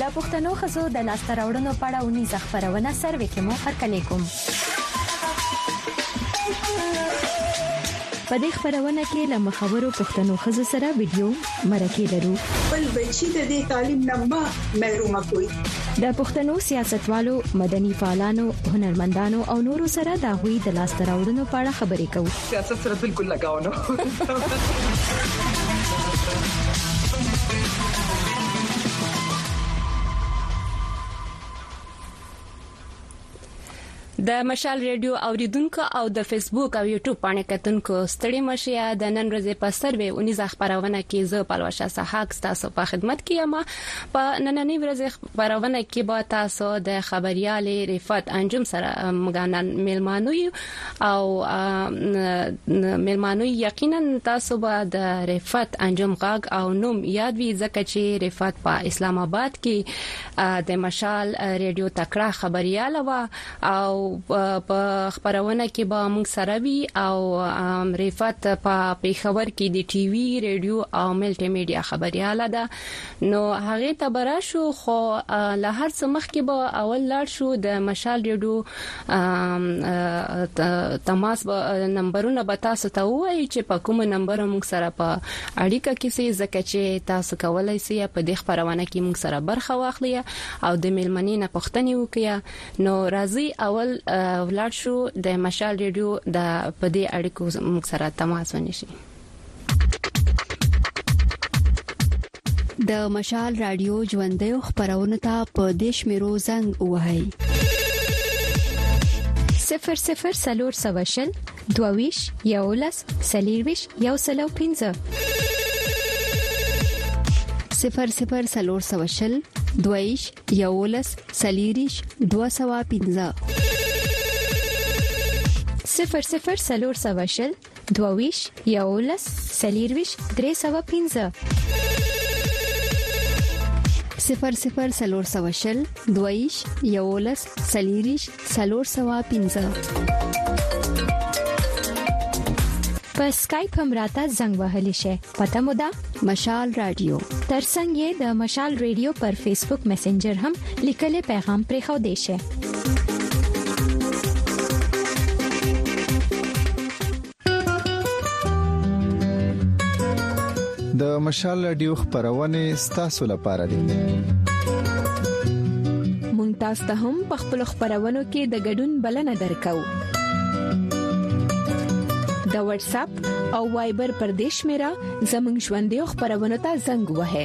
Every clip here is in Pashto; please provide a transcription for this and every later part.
د پښتنو خزو د لاسته راوړنو په اړه ونی ځخپرونه سروې کې مو هرکلی کوم. په دې خبرونه کې له مخاورو پښتنو خزو سره ویډیو مرکه لرو. بل بچی د دې تعلیم نه محروم کوي. د پښتنو سیاستوالو، مدني فعالانو، هنرمندانو او نورو سره د غوي د لاسته راوړنو په اړه خبرې کوو. سیاست سره بالکل لگاو نه. د مشال ریډیو اوریدونکو او د فیسبوک او یوټیوب باندې کتونکو ستړي مشه د نن ورځې په سروې ونیزه خبرونه کې زه پلوشه صحاک تاسو په خدمت کې یم. په نننی ورځې خبرونه کې به تاسو د خبريال رفعت انجم سره مګانن میلمانوي او میلمانوي یقینا تاسو به د رفعت انجم غاګ او نوم یاد وي ځکه چې رفعت په اسلام آباد کې د مشال ریډیو تکړه خبريال و او په خبرونه کې به موږ سره وي او رفعت په پیښور کې د ټي وي ریډیو او ملټي میډیا خبرياله ده. نو هغه ته براشو خو له هر څه مخکې به اول لاړ شو د مشال ریډیو تماس نمبرونه به تاسو ته وایي چې په کوم نمبر موږ سره په اړیکه کې سي ځکه چې تاسو کولای شئ په دې خبرونه کې موږ سره برخه واخلئ او د میلمنې نه پوښتنه وکړئ. نو راځي اول ولر شو د مشال ریډیو د پدې اړیکو موږ سره تماس ونیسي. د مشال رادیو ژوندۍ خبرونه ته په دیش میرو زنګ وهاي 00 22 یولس سلیرویش یو سلو 15 00 22 یولس سلیریش 215 00 22 یولس سلیرویش 315 00 22 یولس سلیریش 315 په اسکایپ هم راته زنګ وهلی شي. پته مو ده مشال رادیو ترڅنګ د مشال ریډیو پر فیسبوک میسنجر هم لیکلي پیغام پرې خو دی شي. د مشال رادیو خبرونه ستاسو لپاره دي. مونږ تاسو ته هم په خپل خبرونو کې د ګډون بلنه درکو. د واتس اپ او وایبر پر دیش میرا زمنګ ژوندې خبرونه ته زنګ وهه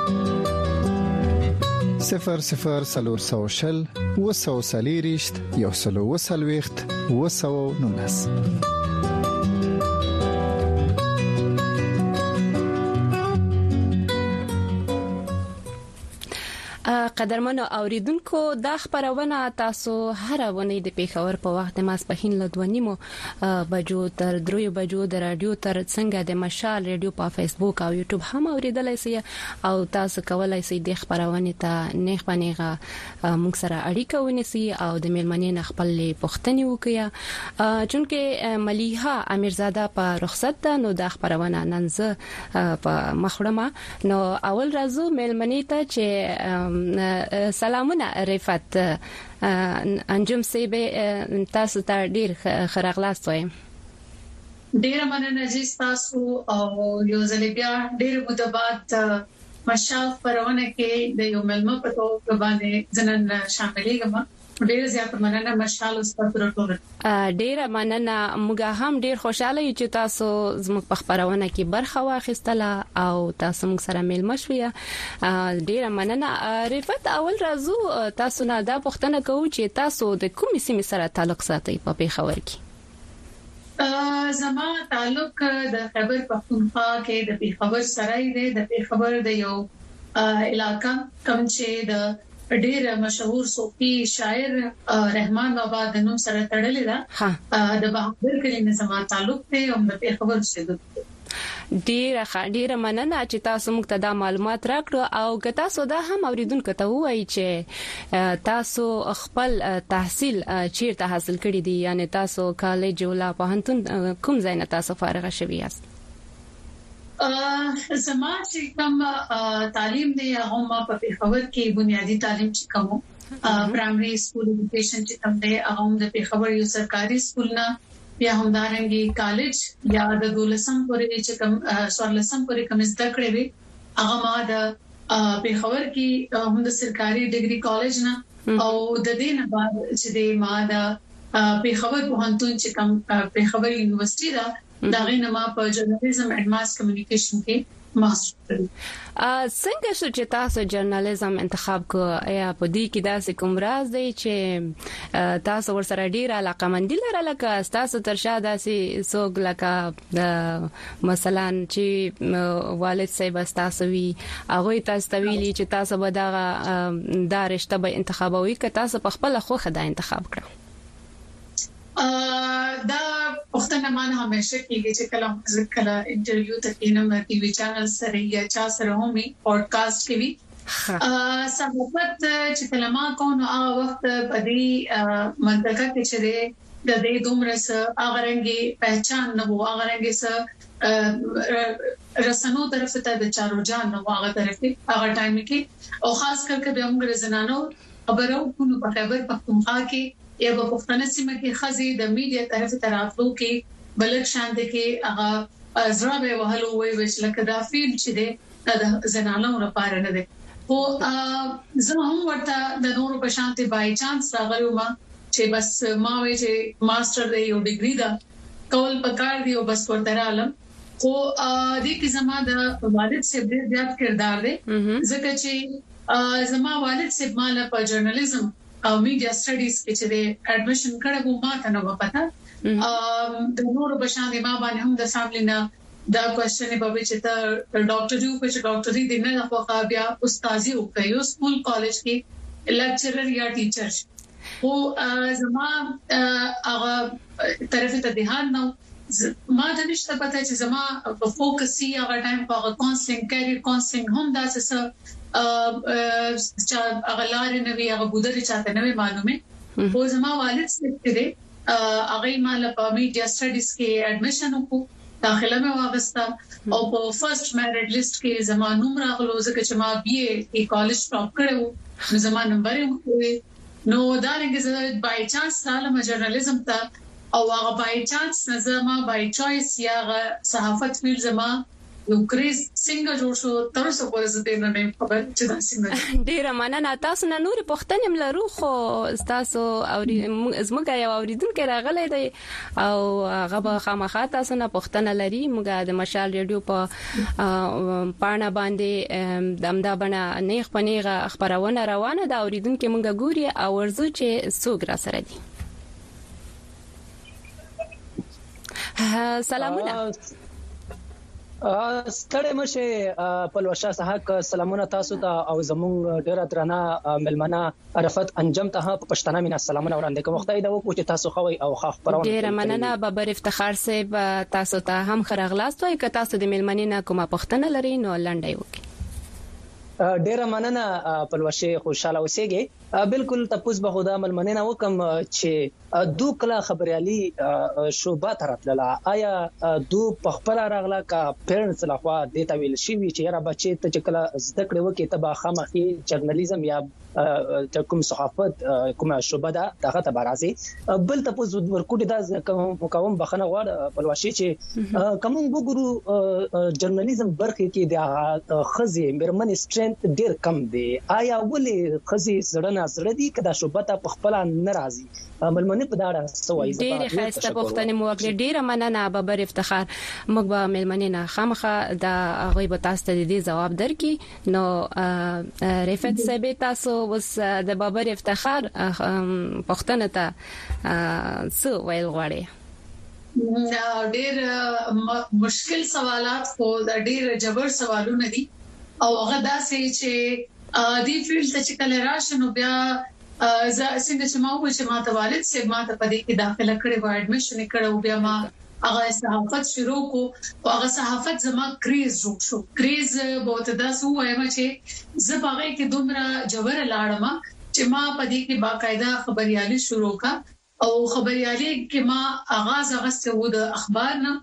00 وسوسلیریشت یو سلو وسلويخت وسو نونس. قدرمنو اوریدونکو دا خبرونه تاسو هر ونه د پیښور په وخت ماسپښین له 2:30 بجو تر 3 بجو د رادیو تر څنګه د مشال ریډیو په فیسبوک او یوټیوب هم اوریدلای شئ او تاسو کولای شئ د خبرونه ته نه پنيغه موږ سره اړیکه ونیسئ او د میلمنې نه خپل پوښتنه وکړئ. چونکه ملیحه امیرزاده په رخصت ده نو د خبرونه ننځ په مخړمه نو اول راځو میلمنې ته چې سلامونه رفعت انجم سیبه تاسو ته ډیر خرغلاست وایم. ډیر مننه چې تاسو او یو ځل بیا ډیر مده بعد مشال پرونه کې د یو ملما په توګه باندې ځنن شاملېږم. ډیر زیات مننه مشال ستاسو ټول. ډیر مننه موږ هم ډیر خوشاله یو چې تاسو زموږ په خبرونه کې برخه واخیستله او تاسو موږ سره میلمه شوي. ډیر مننه رفعت. اول راځو تاسو نه دا پوښتنه کوو چې تاسو د کومې سیمې سره تعلق ساتئ په پیښور کې؟ زما تعلق د خیبر پختونخوا کې د پیښور سره دی. د پیښور د یو علاقہ کوم چې د ډیر مشهور صوفي شاعر رحمان بابا د نوم سره تړلې ده. د بهادر کلی نه زما تعلق دی او د پیښور اوسېدونکو. ډیره مننه چې تاسو موږ ته دا معلومات راکړو او که تاسو دا هم اوریدونکو ته وایي چې تاسو خپل تحصیل چیرته حاصل کړی دی یعنی تاسو کالج ولا پوهنتون کوم ځای نه تاسو فارغ شوی یاست؟ زما چې کوم تعلیم دی هغه ما په پیښور کې بنیادی تعلیم چې کوم پرایمري سکول ایجوکیشن چې کوم دی هغه د پیښور یو سرکاري سکول نه بیا هم دارنګي کالج یا د 12م پورې چې کوم 14م پورې کوم زده کړې وي هغه ما د پیښور کې هم د سرکاري ډیګري کالج نه او د دې نه بعد چې د ما د پیښور پوهنتون چې کوم پیښور یونیورسيټي دا غوښنه ما په جرنالیزم اند ماس کمیونیکیشن کې ماستر څنګه چې تاسو جرنالیزم انتخاب کو یا په دې کې داسې کوم راز دی چې تاسو ورسره ډیر علاقمندي لرله تاسو تر شا داسې څوک لکه مثلا چې والد صاحب تاسو وی هغه تاسو ویلي چې تاسو به دا رشته به انتخابوي که تاسو په خپل خوخه دا انتخاب کړئ دا وختونه مان همیشه کېږي چې کله انټرویو ته کینم ټي وي چینل سره یا چا سره همي پودکاسټ کې وي صحافت چې کلمه کوم هغه وخت په دې منطقه کې چې د دې دومره سره اغرنګي پہچان نه وو اغرنګي سره رسنو طرف ته د چارو جان نو هغه طرف هغه ټایم کې او خاص کر به موږ زنانو خبرو کو په خبر پختونخوا کې یا په پښتنه سیمه کې خزي د میډیا طرف ته راتلو کې بلک شان دي کې هغه زړه وهلو وي چې لکه دا فیلم چې د زنانو لپاره نه دي او زه هم ورته د نورو په شانتي بای چانس راغلم چې بس ما وی چې ماستر دی یو ډیګري دا کول پکار دی او بس ورته رالم خو دې کې زما د والد صاحب ډېر زیات کردار دی ځکه چې زما والد صاحب مال په جرنالیزم او میډیا سټډیز کې چې د اډمیشن کړو ما ته نو پتا د نورو بشاندې ما باندې هم د فیملی نه دا کوېسچن به چې ته ډاکټر یو په ډاکټري دی نه خو بیا استادي وکړو سکول کالج کې لیکچرر یا ټیچر او زما هغه طرف ته دهان نو ما د نشته پته چې زما په فوکس یې هغه ټایم په کاونسلینګ کیریئر کاونسلینګ هم داسې چې اغلار نه وی هغه بودري چاته نه معلومه خو زما والد څخه دې هغه مال په میډیا سټډیز کې اډمیشن وکړ داخله مې واغسته او په فرست میرټ لیست کې زما نوم راغلو ځکه چې ما بي اي کالج ټاپ کړو نو زما نمبر یې نو دا رنګ بای چانس سالم جرنالیزم ته او هغه بای چانس زما بای چويس یا صحافت فیلډ زما یو کریز څنګه جوړ شو تر څو پورې زه دې نه خبر چې دا څنګه ډیره مننه تاسو نه نور پښتنې ملرو خو تاسو او زموږه یو اوریدونکو راغلی دی او هغه به خامخا تاسو نه پښتنه لري موږ د مشال ریډیو په پاڼه باندې دمدا بنا نیغ پنیغه خبرونه روانه دا اوریدونکو موږ ګوري او ورزو چې څوک را سره دي سلامونه ستړي مشه پلوشا صاحب سلامونه تاسو ته او زموږ ډیره درنه ملمنه عرفت انجم ته په پښتنه مینا سلامونه وړاندې کوم خدای دا وکړي تاسو خوي او خاص پرونه ډیره مننه بابر افتخار صاحب تاسو ته هم خرغلاست وای ک تاسو د ملمنې نه کومه پښتنه لري نو لنډای وکي ډیره مننه پلوشه خوشاله اوسېږي بالکل تاسو به خدا ملمنه وکم چې دو کلا خبريالي شوبه ترتله آیا دو په خپل راغلا کا پیرنټس لخوا د تویل شي چې را بچي ته کلا زده کړو کې تبا خامخي جرنالیزم یا کوم صحافت کوم شوبه ده دغه ته برازي بل تاسو ورکوټ دا مقاوم بخنه غواړ پلوشي چې کوم وګورو جرنالیزم برخه کې د خزي مرمن سټرنث ډیر کم دی آیا ولې خزي زړه نه دي کدا شوبه ته په خپل ناراضي ملمنه په داړه سوای ډیره خسته پښتنې موکل ډیره مننه بابر افتخار موږ به ملمنه نه خامخه د هغه به تاسو ته دې جواب درکې نو رفعت صاحب تاسو وس د بابر افتخار پښتنه ته څه ویل غواړي ډیر مشکل سوالات خو د ډیر جبر سوالونه دي او هغه داسې چې دې فیلډ ته چې کله راشنو بیا څنګه چې ما وې چې ما ته والد سي ما ته پدې کې داخله کړې و اډمیشن کړو بیا ما هغه صحافت شروع کو او هغه صحافت زما کریز جوړ شو کریز بہت داسو وایم چې زه هغه کې دومره جوړ لاړم چې ما پدې کې باقاعده خبريالي شروع کا او خبريالي کې ما آغاز غسته و د اخبار نه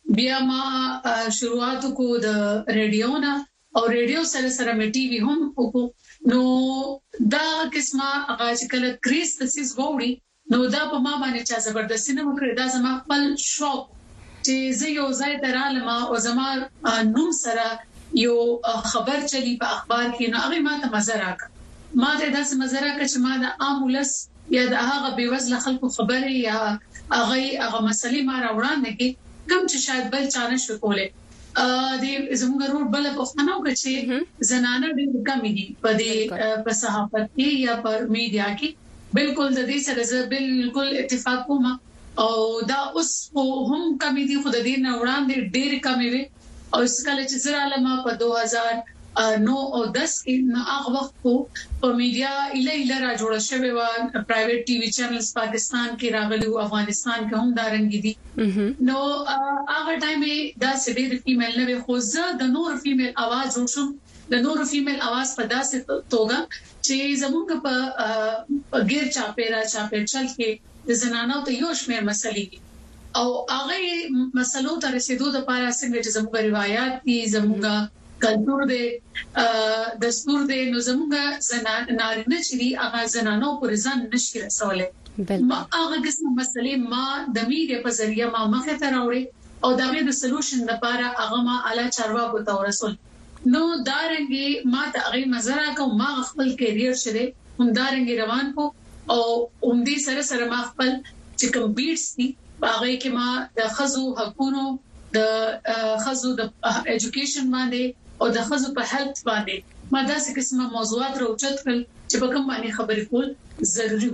بیا ما شروعات کو د ریډیو نه او ریډیو سره سره مې ټي وي هم وکړو نو دا قسمه هغه چې کله کریس تاسیس ووري نو دا په ما باندې چا زبردستی نه وکړه دا زما خپل شوق چې زه یو ځای ته رالم او زما نوم سره یو خبر چلی په اخبار کې نو هغه ما ته مزه راکړه ما ته داسې مزه راکړه چې ما د عام ولس یا د هغه بېوزله خلکو خبرې یا هغه مسلې ما راوړاندې کې کوم چې شاید بل چانه شو کوله د زموږ روډ بل پښتنو کې چې زنانه ډېر کم دي په دې په صحافت کې یا پر میډیا کې بالکل د دې سره زه بالکل اتفاق کوم او دا اوس هم کم دي خو د دې نه وړاندې ډېر کم وي او اسکل چې زه علماء په 2009 او 10 کې نو هغه وخت په میډیا اله را جوړ شوی و پرایویټ ټي وي چینلز پاکستان کې راغلي او افغانستان کې هم دارنګ دي نو هغه ټایم دا سړي فیمیل نه خو زه د نور فیمیل आवाज وشم د نور فیمیل आवाज په داسې توګه چې زموږ په غیر چاپیرا چل کې د زنانو ته یو شمېر مسلې دي او هغه مسلو ته رسیدو د لپاره څنګه چې زموږ روایت دي زموږ کلتور دې دستور دې نو زموږ نارینه چې هغه زنانو پر ځان نشي رسولای ما هغه قسم مسلې ما د میډیا په ذریعہ ما مخه ته راوړې او دغه د سولوشن لپاره هغه ما اعلی چارواکو ته ورسول نو دارنګي ما ته هغه مزرا کوم ما خپل کیریئر شری هم دارنګي روان کو او هم دې سره سره ما خپل چې کوم بیټس دي هغه کې ما د خزو حقوقو د خزو د اډوকেশন باندې او د خزو په هیلث باندې ما داسې قسمه موضوعات راوچت کړل چې په کوم باندې خبرې کول ضروري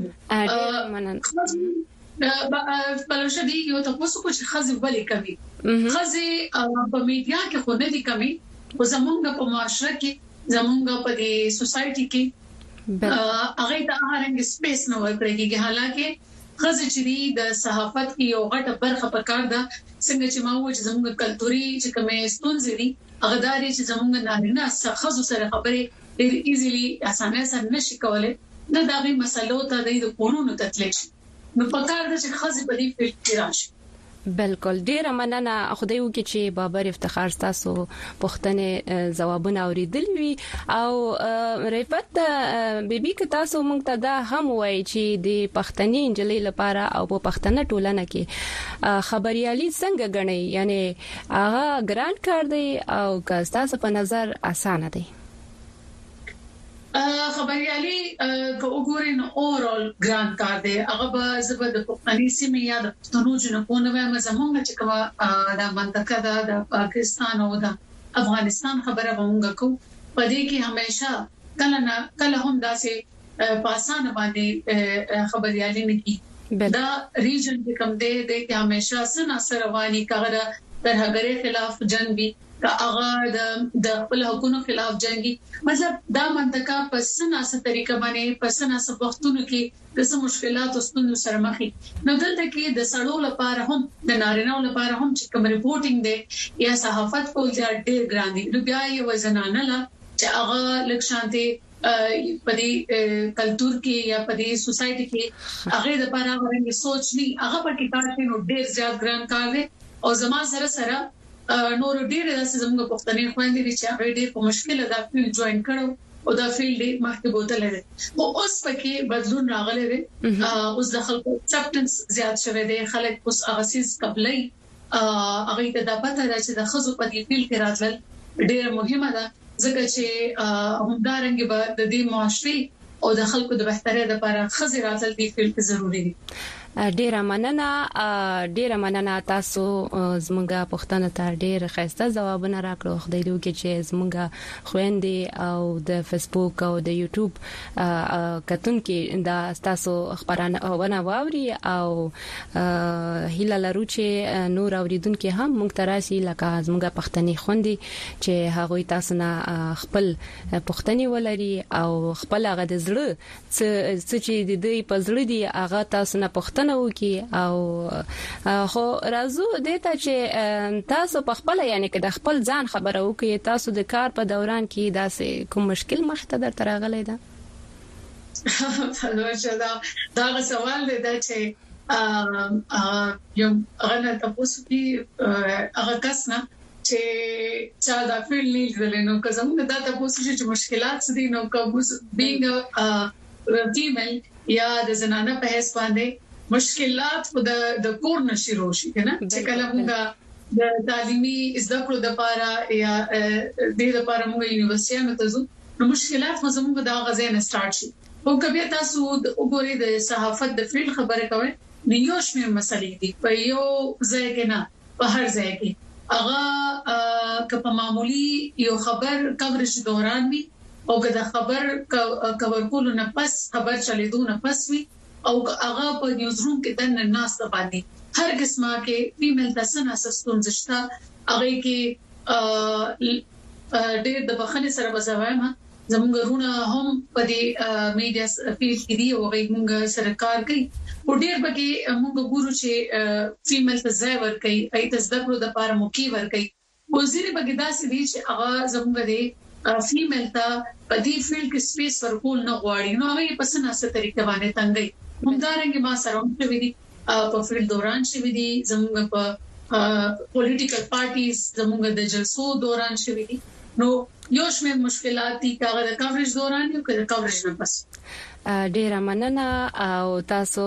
وو بلوشه دی یو تاسو کو چې خزو ولې کوي خزي په میډیا کې خو نه دي کوي او زمونږ په معاشره کې زمونږ په دې سوسايټي کې هغه ته هرنګ سپیس نه ورکړي حالانکه خزه چې د صحافت کې یو غټه برخه پکار ده څنګه چې ما و چې زموږ کلتوري چې کومه ستونزې دي هغه داري چې زموږ نارینه خزو سره خبرې ډېر ایزیلی اسانه سره نشي کولای دا دغه مسلو ته د قانونو تطبیق نو پکار ده چې خزه په دې فیلډ کې راشي بالکل ډیره مننه خدای وکړي چې بابر افتخار تاسو پښتنه جوابونه اوریدل وی او رفت بیبي که تاسو مونږ ته دا هم وایي چې د پښتني انجلۍ لپاره او په پښتنه ټولنه کې خبريالي څنګه غني یعنی هغه ګران کار دی او که تاسو په نظر اسانه دی خبريالي که وګورئ نو اورال ګران کار دی هغه به زبر د پښتني سیمې یا د پښتنو جنونو به زمونږ چې کومه د منطقه د پاکستان او د افغانستان خبره ومږه کو پدې کې همیشه کله هم داسې پاسانه باندې خبريالي نه کی دا ریجن کې کوم دی د همیشه سن اثر رواني کغه د هغې خلاف جنگ وی هغه د خپل حقوقو خلاف جنگي مطلب دا منطقه په سناسه طریقه باندې په سناسه وختونو کې د څه مشکلات او ستونزو سره مخ نو دلته کې د سړو لپاره هم د نارینه‌و لپاره هم چې کوم ریپورټینګ دی یا صحافت کول ډېر ګران دي نو بیا یو زنانه لا چې هغه لکشانتي په دې کلچر کې یا په دې سوسايټي کې هغه د لپاره ورنګ سوچ نه هغه په کې کار کوي نو ډېر زیات ګران کار دی او زما سره نور ډېر داسې زموږ پښتني خويندې دي چې هغه ډېر په مشکل دا فیلډ جوائن کړو او دا فیلډ مخکې بوتل لري او اوس پکې بدلون راغلی دی اوس د خلکو اکسپټنس زیات شوی دی خلک اوس اغاسیز قبلې هغه ته د پته ده چې د خزو په دې فیلډ کې راتلل ډېر مهمه ده ځکه چې همدارنګه به د دې معاشري او د خلکو د بهترۍ لپاره خزي راتل دي فیلډ ضروری دي ډیره مننه تاسو زمونږه پښتنه ته ډیره خسته جوابونه راکړو خدای دې وکړي چې زمونږه خويندې او د فیسبوک او د یوټیوب کتونکو دا تاسو خبرونه واوري او هیله لرو چې نور اوریدونکو هم مونږ ته راشي لکه زمونږه پښتني خويندې چې هغه تاسو نه خپل پښتني ولري او خپل هغه د زړه چې د دې په زړه دی هغه تاسو نه پښتنه وکي او خو راځو دته چې تاسو په خپل یعنی که د خپل ځان خبره وکي تاسو د کار په دوران کې داسې کوم مشکل مخته درته راغلی ده دا سوال دی چې یو هغه تاسو کې هغه کسنه چې چا دا فیل لیدل نو که زموږ دا تاسو چې مشکلات دي نو کوم بینګ فیمیل یا د زنانه په هیڅ باندې مشکلات د کور نشي روشي کنه چې کله موږ د تعلیمي زده کړو د لپاره یا د لپاره موږ یونیورسيټونو ته ځو نو مشکلات زموږ د غزا نه سٹارټ شي او کبه تاسو وګورئ د صحافت د فیلډ خبره کوي نیوش مې مسلې دي په یو ځای کې نه په هر ځای کې هغه که معمولی یو خبر کوریج دوران وي او که د خبر کور کولو نه پس خبر چلیدو نه پس وي او هغه په نیوز روم کې د ناس ته باندې هر قسمه کې فیمیل تاسو اساستون زشتا هغه کې ډېر د بخنه سره بزوایم زموږ رونه هم په دې میډیا فیلډ کې دی او موږ سرکار کوي او ډېر بګي موږ ګورو چې فیمیل ته ځای ورکړي ایت زده کړو د لپاره موقع ورکړي او ځینې بګي داسې دي چې هغه زموږ د فیمیل ته په دې فیلډ کې سپیس ورکول نه غواړي نو هغه په سناسه طریقه باندې تنګي همدارنګه ما سره هم شوی دي په فیلډ دوران شوی دي زموږ په پولیټیکل پارټیز زموږ د جلسو دوران شوی دي نو یو شمېر مشکلات دي چې د کوریج دوران یو کله کوریج نه پس ډیره مننه او تاسو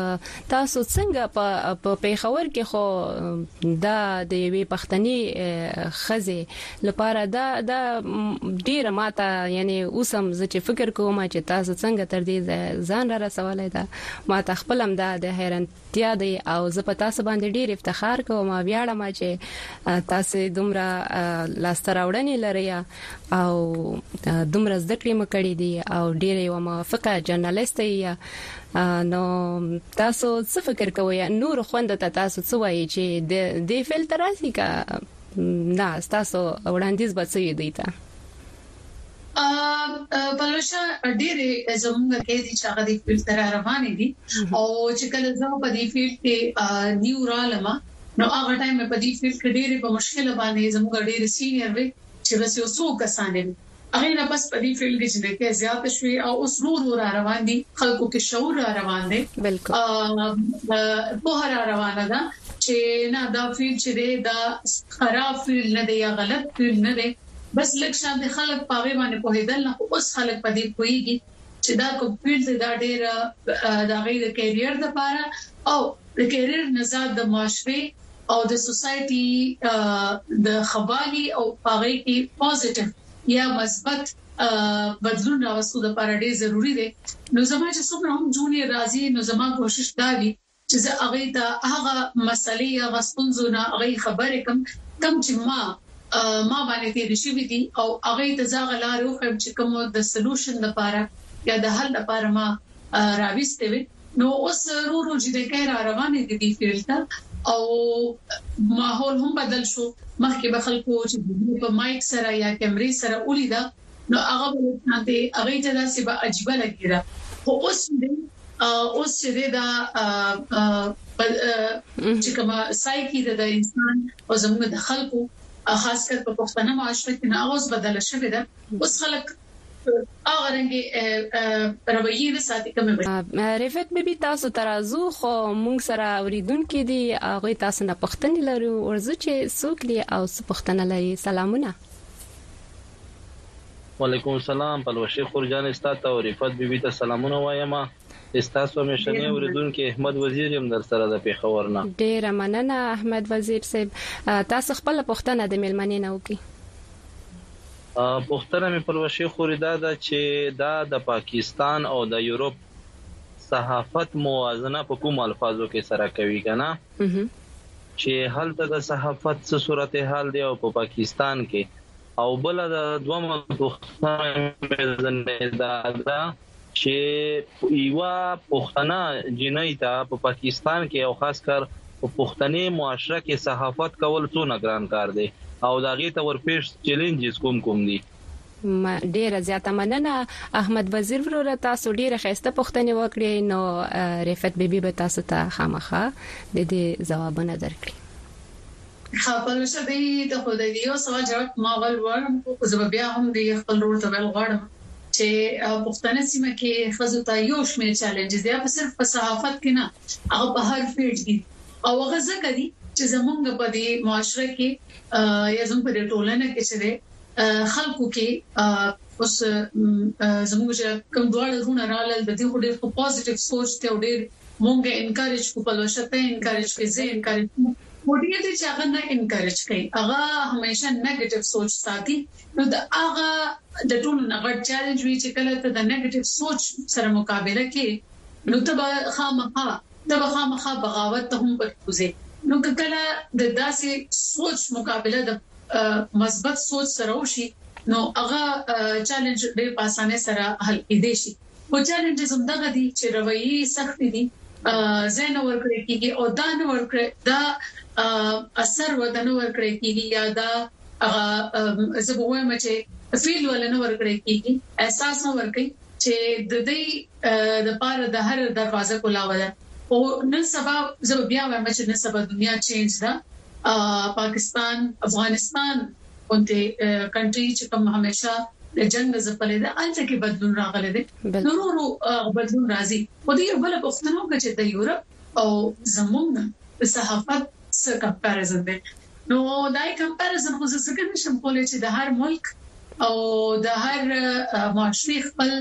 څنګه په پیښور کې خو دا د یوې پښتني خزه لپاره دا ډیره ماته یعنی اوسم زه چې فکر کوم چې تاسو څنګه تر دې ځان را رسولای دا ماته خپلم د حیرانتیا دی او زه په تاسو باندې ډیر افتخار کوم ویاړم چې تاسو دومره لاستراوړنې لري او دومره زده کړې مکړې دي او ډیر یو موافقه جرنالست یا نو تاسو څه فکر کوئ نور خوند ته تاسو څه وایي چې د فلټر راسي کا نه تاسو وړاندیز بچي دی تا بلوشا ډېر زموږ کې دي چې هغه د فلټر روانې دي او چې کله زه په دې فیلډ کې نیو رالم نو هغه ټایم په دې فیلډ کې ډېر په مشکل باندې زموږ ډېر سینیئر وي چې بس یو څو کسان هغه نه بس په دې فیلډ کې چې د زیات شوي او اوس نور روان دي خلکو کې شعور روان دي بالکل په هر روانه ده چې نه دا فیلډ چې دا خراب فیلډ نه دی یا غلط فیلډ نه دی بس لکه د خلک په باندې په هیدل نه اوس خلک په دې کوي چې دا کوم فیلډ دا ډېر د غیر کیریئر لپاره او د کیریئر نزاد د معاشره او د سوسايټي د خبالي او هغه کې پوزټیو یا مثبت بدلون راوستو د لپاره ډېر ضروری دی نو زما چې څومره هم جونیئر راځي نو زما کوشش دا وي چې زه هغه ته هغه مسلې یا غستونزونه هغه خبرې کم چې ما باندې دې شي دي او هغه ته ځاغ لارو کوم چې کوم د سولوشن لپاره یا د حل لپاره ما راوستې وي نو اوس ورو چې د کار روانې دي فیلډ او ماحول هم بدل شو مخکې به خلکو چې په مایک سره یا کیمرې سره ولیدا نو هغه باندې هغه ته داسې به عجیب لګیدا خو اوس چې دا چې کومه سایکی د انسان او زموږ د خلکو خاص کر په پښتنه معاشره کې نه اوس بدل شوی دا اوس خلک هغه رنګ رویه ساتي کومه رفعت بیبي تاسو ترازو خو مونږ سره اوریدونکو دي هغه تاسو نه پښتني لري ورزه چې څوک دي او څه پښتنه لري سلامونه وعلیکم السلام پلوشي خورجان استاد او رفعت بیبي ته سلامونه وایم استاسو مشنه اوریدونکو احمد وزیر هم در سره د پیښور نه ډیر مننه احمد وزیر صاحب تاسو خپل پښتنه د ملمنې نه وکي پښتنه مې پلوشي خوريدا ده چې دا د پاکستان او د یورپ صحافت موازنه په کوم الفاظو کې سره کوي کنه چې هلته د صحافت څه صورتحال دی او په پاکستان کې او بل د دوه پښتنه دا چې یو پښتنه جنۍ ته په پاکستان کې او خاص کر په پښتني معاشره کې صحافت کول څونه ګران کار دی او داغه ته ورپېښ چیلنجز کوم دي ډیره زیاته مننه احمد وزیر وروره تاسو ډیره خسته پوښتنه وکړې نو رفعت بیبي به تاسو ته خامخا د دې ځوابونه درکړي خپل شدي ته خو د یو سوال جواب ما ول ورم خو زه بیا هم د خپل ورته ول غواړم چې پښتنه سیمه کې خزو ته یو شمېر چیلنجز دی په صرف په صحافت کې نه هغه په هر فیلډ کې او هغه ځکه دي چې زمونږ په دې معاشره کې یا زموږ په ټولنه کې چې خلکو کې اوس زموږ چې کوم ډول رونه رالل د دې ډېر پوزټیو سوچ ته ډېر مونږه انکریج کو په لوشته انکریج کې زه انکریج وړي دي چې هغه نه انکریج کوي هغه همیشه نیگیټیو سوچ ساتي نو دا هغه د ټول نغړ چیلنج وی چې کله ته د نیگیټیو سوچ سره مقابله کې نو ته خامخا بغاوت ته هم پټوځي نو کله د داسې سوچ مقابله د مثبت سوچ سره وشي نو هغه چیلنج ډېر په اسانه سره حل کېدای شي او چیلنج زموږ دي چې روایي سخت دي زین ورکړي کیږي او دا نه ورکړي دا اثر ودانه ورکړي کیږي یا دا زبوه مچه فیل ولنه ورکړي کیږي احساس نه ورکړي چې د دې د پاره د هر دروازه کولاوله او نن سبا زه بیا وایم چې نن سبا دنیا چینج ده پاکستان افغانستان اونته کنټری چې کوم همیشه د جنگ زپلې ده الته کې بدلون راغلی دی نورو بدلون راځي او د یو بل پښتنو کې چې د یورپ او زمونږ د صحافت سره کمپیریزن دی نو دای کمپیریزن خو څه نشم کولای چې د هر ملک او د هر معاشري خپل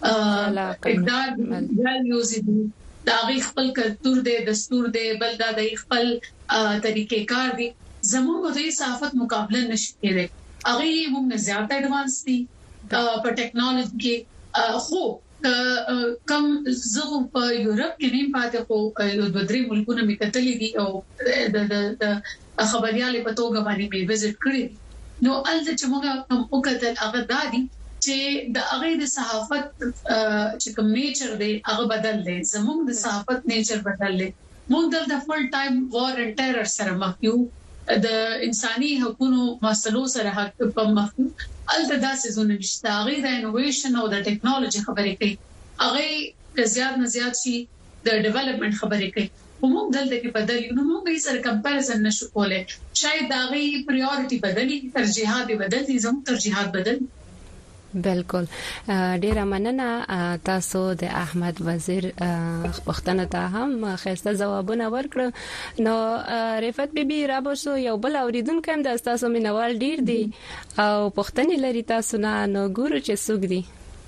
اقدار ویلیوز دي دا غي خپل کلتور دی دستور دی بل دا د خپل طریقې کار دي زموږ د صحافت مقابله نشي کېدای هغه موږ زیات ایڈوانس دي په ټیکنالوژي کې خو کم زغ په یورپ کې نه پاتې خو د دوه درې ملکونو می کتلې دي او د خبريالي په توګه باندې می وزټ کړی نو الته چې موږ کوم وکړل هغه دادي چې د هغه د صحافت چې کوم نیچر دی هغه بدل دی زموږ د صحافت نیچر بدل دی موږ د فل ټایم وار اینڈ ټیرر سره مخ یو د انساني حقوقو مسلو سره حق په مخ الته داسې زونه نشته هغه د انوویشن او د ټیکنالوژي خبرې کوي هغه زیات نه زیات شي د ډیولپمنٹ خبرې کوي موږ دلته کې بدل یو موږ یې سره کمپیریزن نشو کولای شاید هغه پریورټي بدلی ترجیحات بدلي زموږ ترجیحات بدل بالکل ډیره مننه تاسو د احمد وزیر پښتنه ته هم خسته جوابونه ورکړ نو رفعت بیبي رابوسو یو بل اوریدونکو هم د تاسو مینوال ډیر دي او پښتني لري تاسو نه ګورو چې څوک دي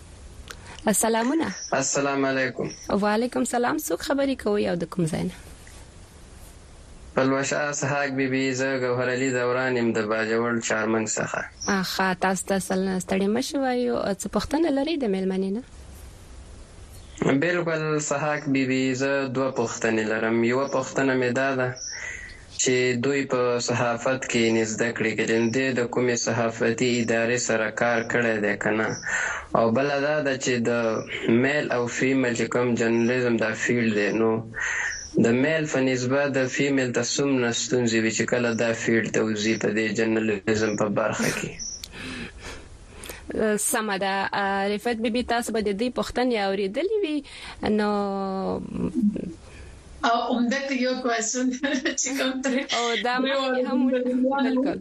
السلام علیکم وعلیکم السلام څوک خبري کوي او د کوم ځای نه پلوشه اسحاق بیبي زه ګوهر علي دوران يم د باجوړ چارمنګ څخه اخا تاسو ته ستړي مشوي او څه پښتنه لري د میلمنې نه بالکل اسحاق بیبي زه دوه پښتنې لرم یو پښتنه مې ده چې دوی په صحافت کې نزد کړي کېدل د کومې صحافتي ادارې سره کار کړی دی کنه او بل دا چې د میل او فیمیل چې کوم جرنالیزم دا فیلډ دی نو د میل په نسبت د فیمیل ته څومره ستونزې وي چې کله دا فیلډ ته وځي په دې جرنالیزم په برخه کې سمه ده رفعت بیبي تاسو به د دې پښتنې اوریدلې وي نو او عمدته یو کوېشن چې کوم تر او دا مې هم بالکل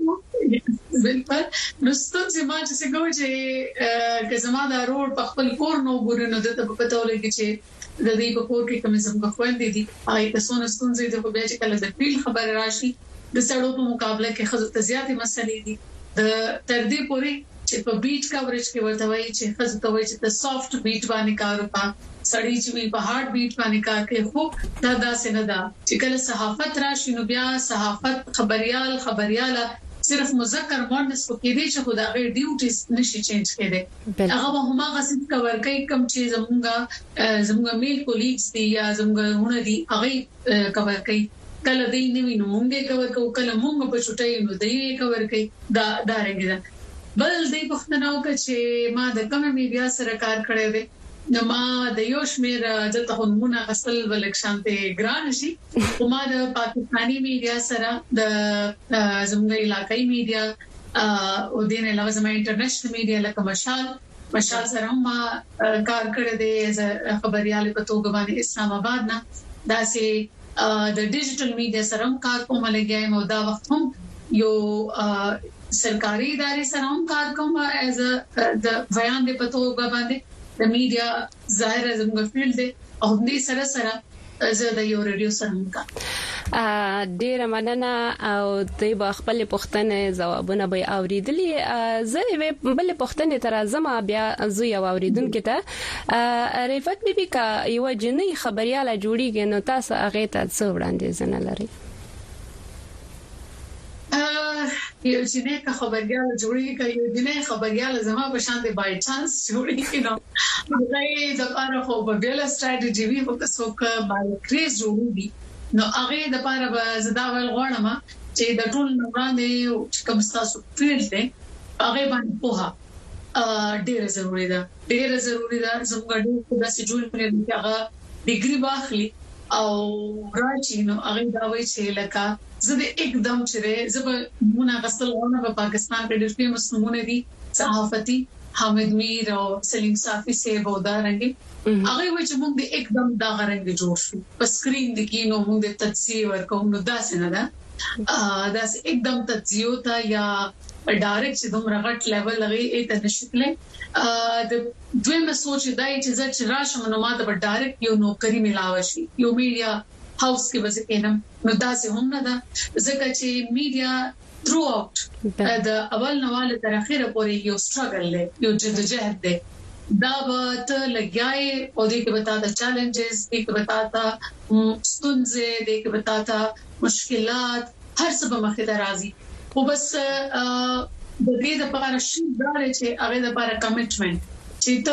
نو ستاسو ما چې څنګه چې که زما دا روډ په خپل کور نو ګورنو د په پته ولګي چې د دې په کور کې کوم زموږ خويندې دي هغه تاسو نه ستونزې د په بیا چې کله د فیل خبر راشي د سړو په مقابله کې خزو ته زیاتې مسلې دي د تر دې پورې چې په بیټ کاورج کې ورته وایي چې خزو ته وایي چې د سافټ بیټ باندې کار وکړه سړی چې په هارد بیټ باندې کار کوي خو دا داسې نه ده چې کله صحافت راشي نو بیا صحافت خبرياله صرف مذکر مؤنث کو کې دي چې خدای ډیوټیز نشي چینج کړي هغه هم غسیب کور کوي کوم چې زموږ میل کولیګز دي یا زموږ دي هغه کور کوي کله دې نیو نو موږ کور کوو کله موږ په چټای نو دې کور کوي دا رنګ بل دې پښتنو چې ما د کوم میډیا سره کار کړی دی نو ما د یو شمیر د تهمونه غسل ولکشانته ګران شي او ما د پاکستانی میډیا سره د زموږ علاقائی میډیا او د نه علاوه زموږ انټرنیشنل میډیا لکه مشال سره ما کار کړی دی خبريالي په توګه باندې اسلام آباد نه دا سي د ډیجیټل میډیا سره کار کوم لګیایم او دا وخت هم یو سرکاري ادارې سره هم کار کوم از د بیان د پتو باندې د میډیا ظاهر زموږ فیلډ دی او دې سره زه د یو رادیو سره هم کار ډیر مننه او دوی به خپل پوښتنې ځوابونه به اوریدلي زه بل پوښتنې تر ازمه بیا زه یو اوریدونکو ته رفعت بیبي کا یو جنۍ خبرياله جوړیږي نو تاسو هغه ته څه وړاندیزونه لرئ یو جنۍ خبرياله جوړیږي یو جنۍ خبرياله زما په شان دی بای چانس جوړیږي نو دغه د لپاره خو په بل ستراتیژي وي په څو کې بای کریز جوړیږي نو هغه د لپاره به زدا ول غواړم چې د ټول وړاندې کوم تاسو فیلډ دی هغه باندې پوها ډېر ضروری ده زموږ د داسې جوړ کړی چې هغه ډیګري واخلي او راځي نو هغه دا وایي چې لکه زه د एकदम چره زه مونږه غسل غواړم په پاکستان کې ډېر فیمس نمونه دي صحافتي حامد میر او سلیم صافي سه بودارنګي هغه وایي چې موږ د एकदम دا غرنګ جوړ شو په سکرین د کینو موږ د تجزیه ورکوم نو دا څنګه ده دا एकदम تجزیه تا یا ډایرکټ چې دومره غټ لیول لغې ته نشکلې د دویمه سوچ دی چې زه چې راشم نو ما د ډایرکټ یو نوکری ملاوي شي یو میډیا هاوس کې وځي کینم نو دا څه هم نه ده ځکه چې میډیا تھرو اوټ د اول نواله تر اخره پورې یو سټرګل دی یو جدوجہد دی دا به ته لګیاي او دې کې بتاتا چیلنجز دې کې بتاتا ستونزې دې کې بتاتا مشکلات هر څه به مخې ته راځي او بس د دې لپاره شي دا چې هغه لپاره کمټمنټ چې ته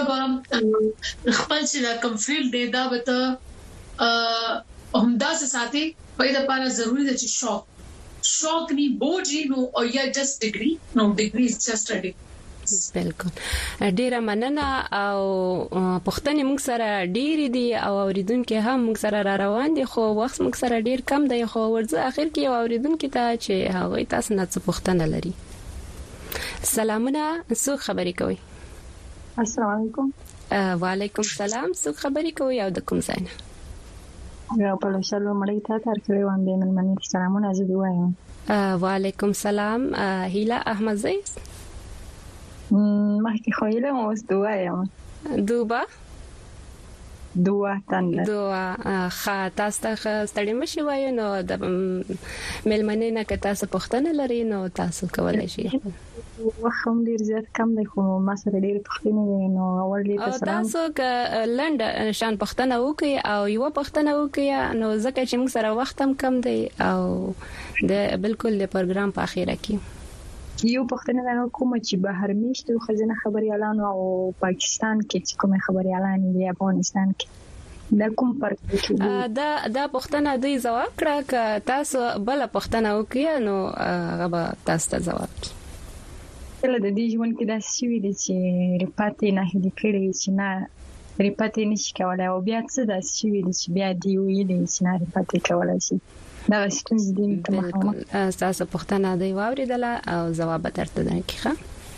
خپل چې کوم فیلډ دی دا به ته همدا ساتي په دې لپاره ضروری ده چې شوق ني بوجي نو او یا جست ډیګري نو ډیګري از جست ا ډیګري بالکل ډیره مننه او پښتنې موږ سره ډیر دي او اوریدونکو هم موږ سره را روان دي خو وخت موږ سره ډیر کم دی خو ورځ اخر کې اوریدونکو ته چې هغه تاسو نه څه پښتنه لري سلامونه څو خبرې کوي السلام علیکم وعلیکم السلام څو خبرې کوي او د کوم ځای نه یا په لوشلو مړی ته تر کړي باندې ملمنې سلامونه زه دی وایم وعلیکم السلام هیله احمد زیس مخکې خویله اوس دوایم دوا تاسو ستړي مشي وای نو د ملمنې نه که تاسو پښتنه لري نو تاسو کولای شئ وخت ډیر زیات کم دی خو ما سره ډیر پښتنه نو اورلې تاسو که لند شان پښتنه وکي او یو پښتنه وکي نو ځکه چې موږ سره وخت هم کم دی او د بالکل د پروګرام په اخیره کې یو پښتنه د کومه چې بهر میشته خزانه خبريالان او پاکستان کې چې کومه خبريالان دي افغانستان کې دا کوم فرق دی دا پښتنه دوی جواب کړه ک تاسو بل پښتنه وکي نو هغه تاسو ته جواب کله د دې ژوند کې دا شوی دي چې ریپاتې نه هلي کړي چې نه ریپاتې نشي کولای او بیا څه دا شوی دي چې بیا دی ویلې چې نه ریپاتې کولای شي دا ستونزې دي تاسو پښتنه دی واوریدله او جواب درته درکې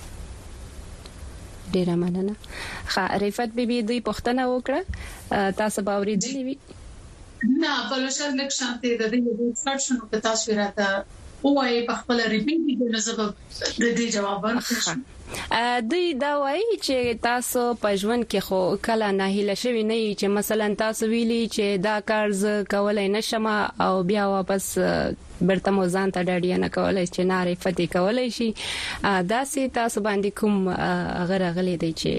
ډیره مننه رفعت بیبي دوی پښتنه وکړه تاسو باوریدلې وي نه بلوشر لک شانته د دې ډسکشن په تاسو راته وای په خپل ریپیټ کې نو زه د دې جواب ورکړم دوی دا وایي چې تاسو په ژوند کې خو کله نه هیله شوی نه چې مثلا تاسو ویلي چې دا کار ز کولای نشم او بیا واپس برته موزان ته ډاډی نه کولای چې نارې فتې کولای شي دا سي تاسو باندې کوم غرغلې دی چې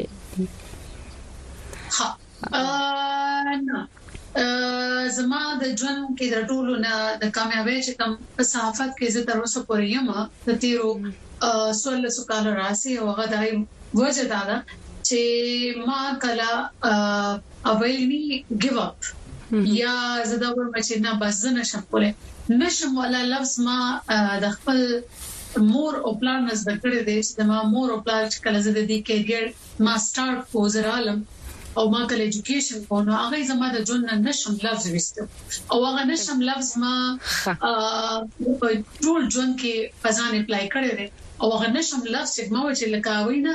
نه زما د ژوند کې د ټولو نه د کامیابی چې کوم صحافت کې زه تر اوسه پورې یم د تیرو 16 کال راځي او هغه دای وجه دا چې ما کلا اویلنی ګیو اپ یا زدا ورم چې نه بس نه شم کولای نشم ولا لفظ ما د خپل مور او پلان نس بکړې دي چې ما مور او پلان چې کله زده دي کېګر ما سٹارټ کوزر عالم او ما کله ایجوکیشن کو نو هغه زما د جون نشم لفظ وستو او هغه نشم لفظ ما ټول جون کې فزان اپلای کړی دی او هغه نشم لفظ چې ما چې لکاوینه